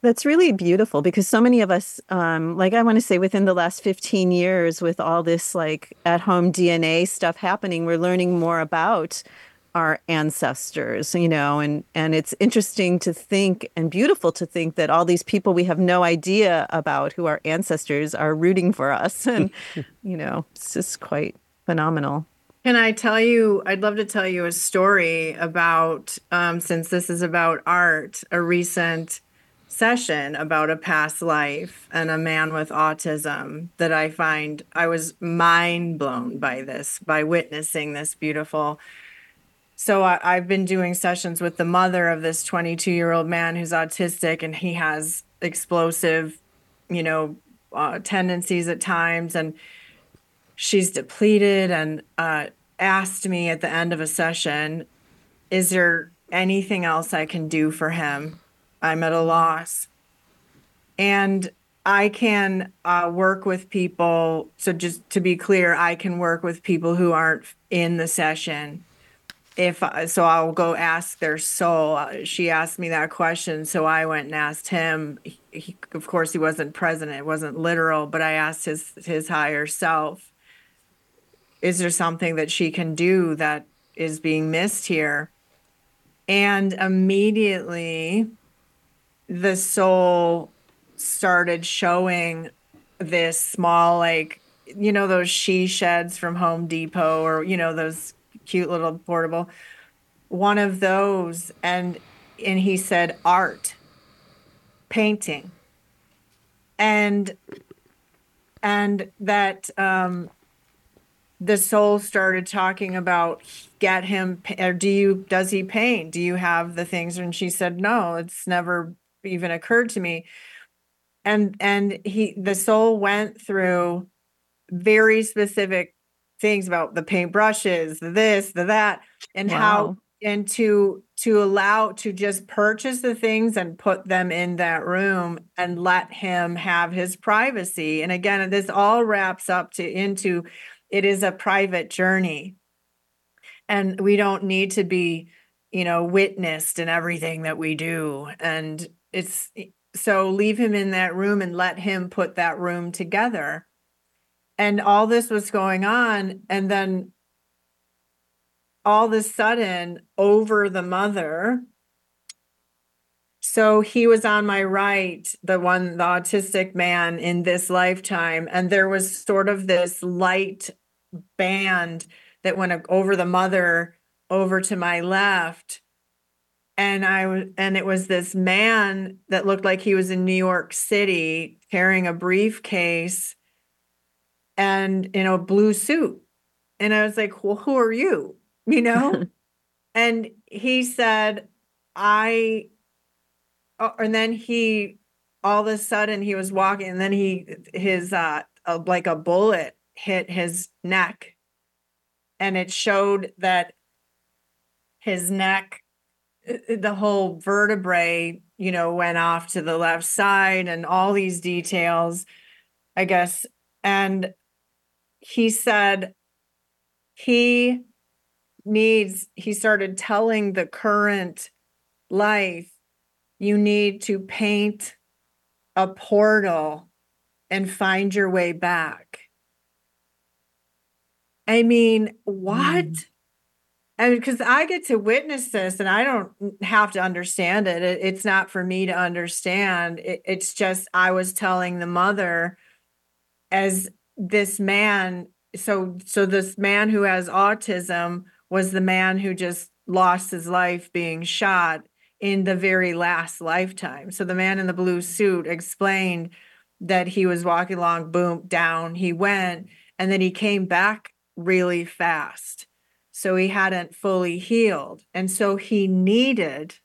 Speaker 3: That's really beautiful because so many of us, like I want to say within the last 15 years, with all this like at-home DNA stuff happening, we're learning more about our ancestors, and it's interesting to think and beautiful to think that all these people we have no idea about who our ancestors are rooting for us. And, it's just quite phenomenal.
Speaker 7: Can I tell you, I'd love to tell you a story about, since this is about art, a recent session about a past life and a man with autism that I was mind blown by this, by witnessing this beautiful. So I've been doing sessions with the mother of this 22-year-old man who's autistic, and he has explosive, tendencies at times, and she's depleted, and asked me at the end of a session, is there anything else I can do for him? I'm at a loss. And I can work with people. So just to be clear, I can work with people who aren't in the session. So I'll go ask their soul. She asked me that question, so I went and asked him. Of course, he wasn't present. It wasn't literal, but I asked his higher self, is there something that she can do that is being missed here? And immediately the soul started showing this small, those she sheds from Home Depot, or, those cute little portable, one of those. And he said, art, painting. And that, the soul started talking about, get him, or does he paint? Do you have the things? And she said, no, it's never even occurred to me. And the soul went through very specific things about the paintbrushes, this, the that, and
Speaker 3: Wow.
Speaker 7: how, and to allow to just purchase the things and put them in that room and let him have his privacy. And again, this all wraps up into it is a private journey, and we don't need to be, witnessed in everything that we do. And so leave him in that room and let him put that room together. And all this was going on. And then all of a sudden, over the mother. So he was on my right, the autistic man in this lifetime. And there was sort of this light band that went over the mother over to my left. And it was this man that looked like he was in New York City carrying a briefcase and in a blue suit. And I was like, well, who are you? And he said, and then all of a sudden he was walking, and then his like a bullet hit his neck, and it showed that his neck, the whole vertebrae, went off to the left side, and all these details, I guess. And he said he started telling the current life, you need to paint a portal and find your way back. I mean, what? Because I get to witness this, and I don't have to understand it. It's not for me to understand. It's just, I was telling the mother, as this man, so this man who has autism was the man who just lost his life being shot in the very last lifetime. So the man in the blue suit explained that he was walking along, boom, down he went, and then he came back really fast. So he hadn't fully healed. And so he needed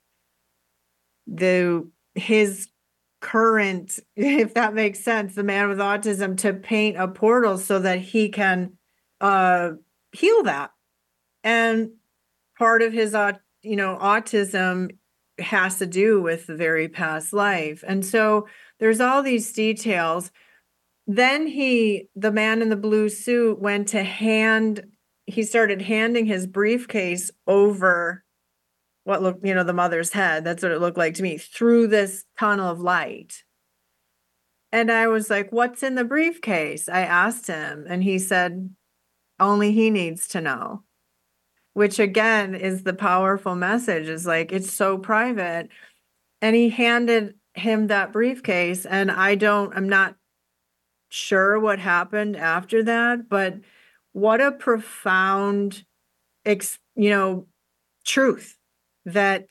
Speaker 7: his current, if that makes sense, the man with autism, to paint a portal so that he can heal that. And part of his autism has to do with the very past life. And so there's all these details. Then the man in the blue suit he started handing his briefcase over what looked, the mother's head. That's what it looked like to me, through this tunnel of light. And I was like, what's in the briefcase? I asked him, and he said, only he needs to know, which again is the powerful message, is like, it's so private. And he handed him that briefcase, and I'm not sure what happened after that, but what a profound, truth that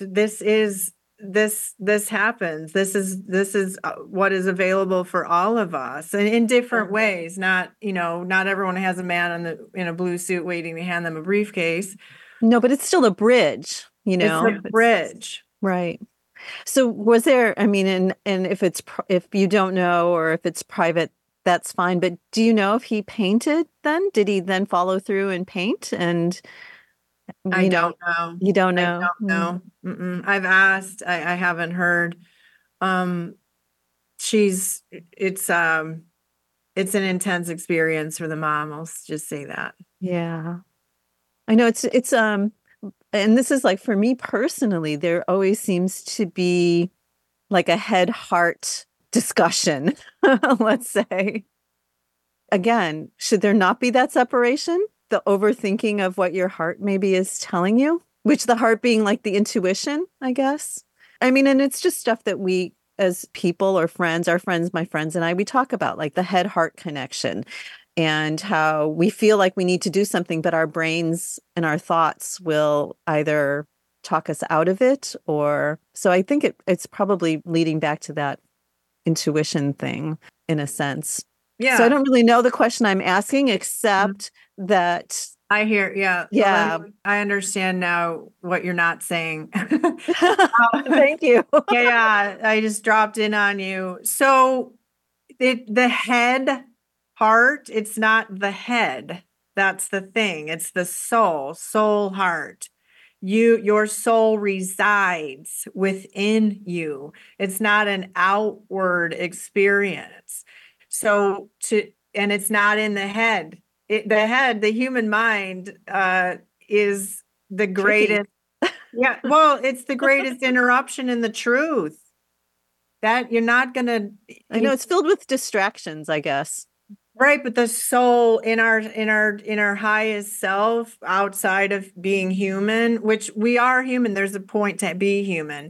Speaker 7: this happens. This is what is available for all of us, and in different ways. Not everyone has a man in a blue suit waiting to hand them a briefcase.
Speaker 3: No, but it's still a bridge,
Speaker 7: It's a bridge.
Speaker 3: Right. So was there, I mean, and if you don't know, or if it's private, that's fine. But do you know if he painted then? Did he then follow through and paint? And
Speaker 7: I don't know.
Speaker 3: You don't know?
Speaker 7: I don't know. I've asked. I haven't heard. It's an intense experience for the mom. I'll just say that.
Speaker 3: Yeah. I know it's and this is like, for me personally, there always seems to be like a head heart discussion, let's say. Again, should there not be that separation? The overthinking of what your heart maybe is telling you, which the heart being like the intuition, I guess. I mean, and it's just stuff that we as people or friends, my friends and I, we talk about, like the head heart connection, and how we feel like we need to do something, but our brains and our thoughts will either talk us out of it, or so I think it's probably leading back to that intuition thing in a sense.
Speaker 7: Yeah.
Speaker 3: So I don't really know the question I'm asking, except that
Speaker 7: I hear. Yeah.
Speaker 3: Yeah.
Speaker 7: I understand now what you're not saying.
Speaker 3: Thank you.
Speaker 7: Yeah. I just dropped in on you. So the head heart, it's not the head. That's the thing. It's the soul heart. Your soul resides within you. It's not an outward experience. So and it's not in the head. The human mind, is the greatest. Yeah. Well, it's the greatest interruption in the truth. That you're not going to.
Speaker 3: I know it's filled with distractions, I guess.
Speaker 7: Right, but the soul in our highest self, outside of being human, which we are human, there's a point to be human,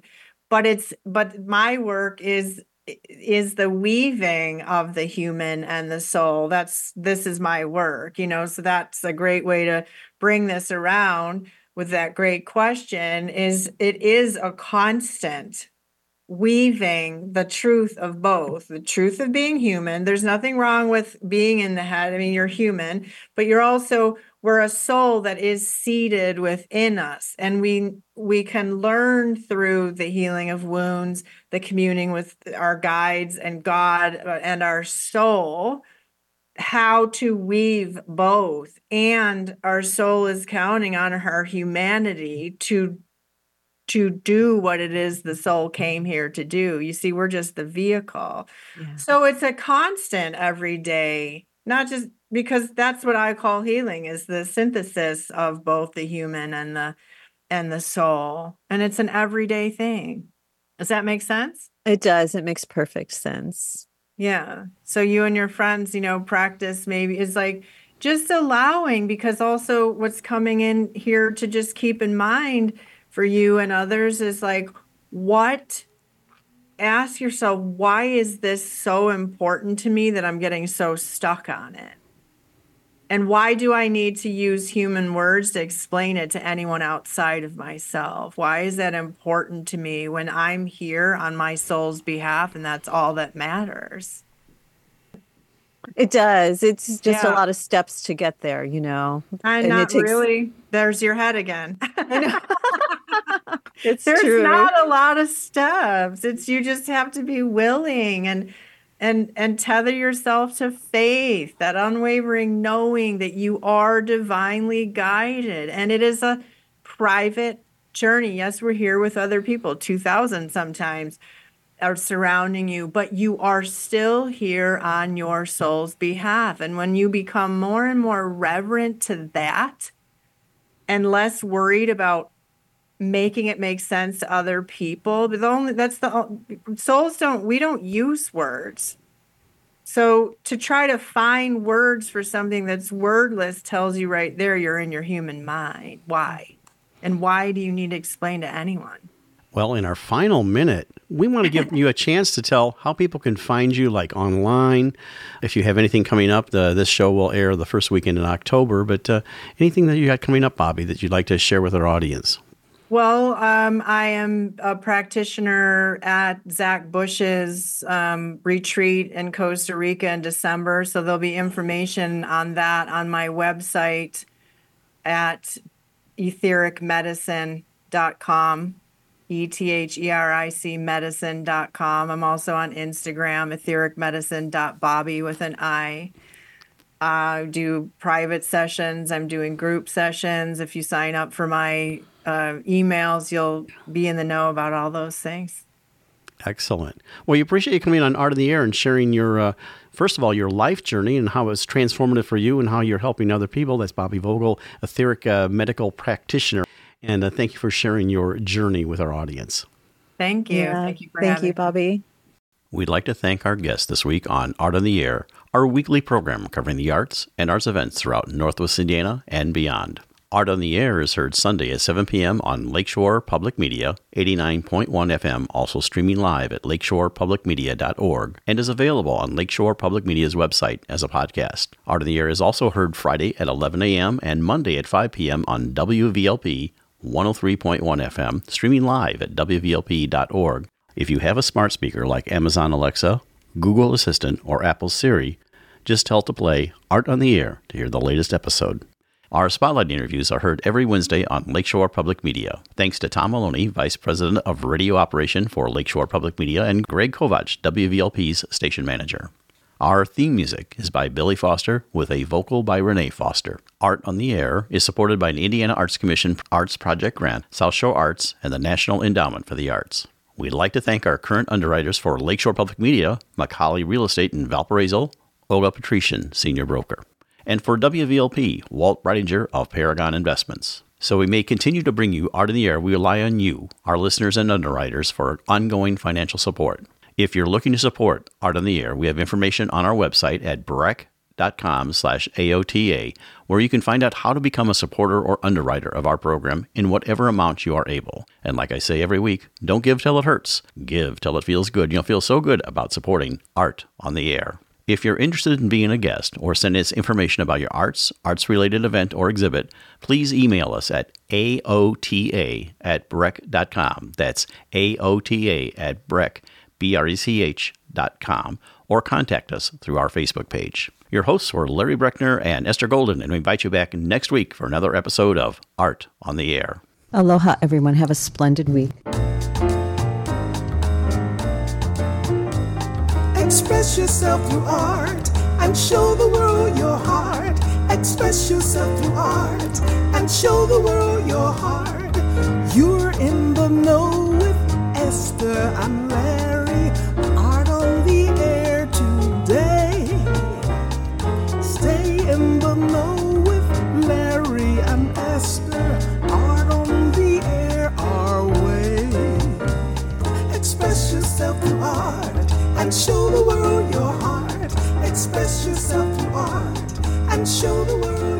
Speaker 7: but my work is the weaving of the human and the soul. This is my work, so that's a great way to bring this around with that great question. It is a constant weaving the truth of both, the truth of being human. There's nothing wrong with being in the head. I mean, you're human, but we're a soul that is seated within us. And we can learn through the healing of wounds, the communing with our guides and God and our soul, how to weave both. And our soul is counting on our humanity to do what it is the soul came here to do. You see, we're just the vehicle. Yeah. So it's a constant every day, not just because that's what I call healing, is the synthesis of both the human and the soul. And it's an everyday thing. Does that make sense?
Speaker 3: It does. It makes perfect sense.
Speaker 7: Yeah. So you and your friends, practice maybe is like just allowing, because also what's coming in here to just keep in mind for you and others is like, ask yourself, why is this so important to me that I'm getting so stuck on it? And why do I need to use human words to explain it to anyone outside of myself? Why is that important to me when I'm here on my soul's behalf and that's all that matters?
Speaker 3: It does. It's just a lot of steps to get there,
Speaker 7: And not really. There's your head again.
Speaker 3: I know.
Speaker 7: There's
Speaker 3: true.
Speaker 7: Not a lot of steps. You just have to be willing and tether yourself to faith, that unwavering knowing that you are divinely guided. And it is a private journey. Yes, we're here with other people, 2,000 sometimes are surrounding you, but you are still here on your soul's behalf. And when you become more and more reverent to that and less worried about making it make sense to other people. But we don't use words. So to try to find words for something that's wordless tells you right there you're in your human mind. Why? And why do you need to explain to anyone?
Speaker 1: Well, in our final minute, we want to give you a chance to tell how people can find you, like online. If you have anything coming up, this show will air the first weekend in October, but anything that you got coming up, Bobby, that you'd like to share with our audience?
Speaker 7: Well, I am a practitioner at Zach Bush's retreat in Costa Rica in December. So there'll be information on that on my website at ethericmedicine.com, ethericmedicine.com. I'm also on Instagram, ethericmedicine.bobby with an I. Do private sessions. I'm doing group sessions. If you sign up for my emails, you'll be in the know about all those things.
Speaker 1: Excellent. Well, we appreciate you coming on Art in the Air and sharing your, first of all, your life journey and how it's transformative for you and how you're helping other people. That's Bobby Vogel, etheric medical practitioner. And thank you for sharing your journey with our audience.
Speaker 7: Thank you.
Speaker 3: Yeah,
Speaker 7: Thank you for
Speaker 3: thank
Speaker 7: having
Speaker 3: you,
Speaker 7: me.
Speaker 3: Bobby.
Speaker 1: We'd like to thank our guest this week on Art on the Air, our weekly program covering the arts and arts events throughout Northwest Indiana and beyond. Art on the Air is heard Sunday at 7 p.m. on Lakeshore Public Media, 89.1 FM, also streaming live at lakeshorepublicmedia.org, and is available on Lakeshore Public Media's website as a podcast. Art on the Air is also heard Friday at 11 a.m. and Monday at 5 p.m. on WVLP 103.1 FM, streaming live at wvlp.org. If you have a smart speaker like Amazon Alexa, Google Assistant, or Apple Siri, just tell it to play Art on the Air to hear the latest episode. Our Spotlight interviews are heard every Wednesday on Lakeshore Public Media. Thanks to Tom Maloney, Vice President of Radio Operation for Lakeshore Public Media, and Greg Kovach, WVLP's Station Manager. Our theme music is by Billy Foster with a vocal by Renee Foster. Art on the Air is supported by an Indiana Arts Commission Arts Project grant, South Shore Arts, and the National Endowment for the Arts. We'd like to thank our current underwriters for Lakeshore Public Media, Macaulay Real Estate in Valparaiso, Olga Patrician, Senior Broker. And for WVLP, Walt Breidinger of Paragon Investments. So we may continue to bring you Art in the Air. We rely on you, our listeners and underwriters, for ongoing financial support. If you're looking to support Art in the Air, we have information on our website at breck.com/AOTA, where you can find out how to become a supporter or underwriter of our program in whatever amount you are able. And like I say every week, don't give till it hurts. Give till it feels good. You'll feel so good about supporting Art on the Air. If you're interested in being a guest or send us information about your arts-related event or exhibit, please email us at aota@breck.com. That's aota@breck.com, or contact us through our Facebook page. Your hosts were Larry Breckner and Esther Golden, and we invite you back next week for another episode of Art on the Air.
Speaker 3: Aloha, everyone. Have a splendid week.
Speaker 2: Express yourself through art and show the world your heart. Express yourself through art and show the world your heart. You're in the know with Esther and Larry. Art on the Air today. Stay in the know with Larry and Esther. Art on the Air our way. Express yourself through art and show the world your heart. Express yourself through art and show the world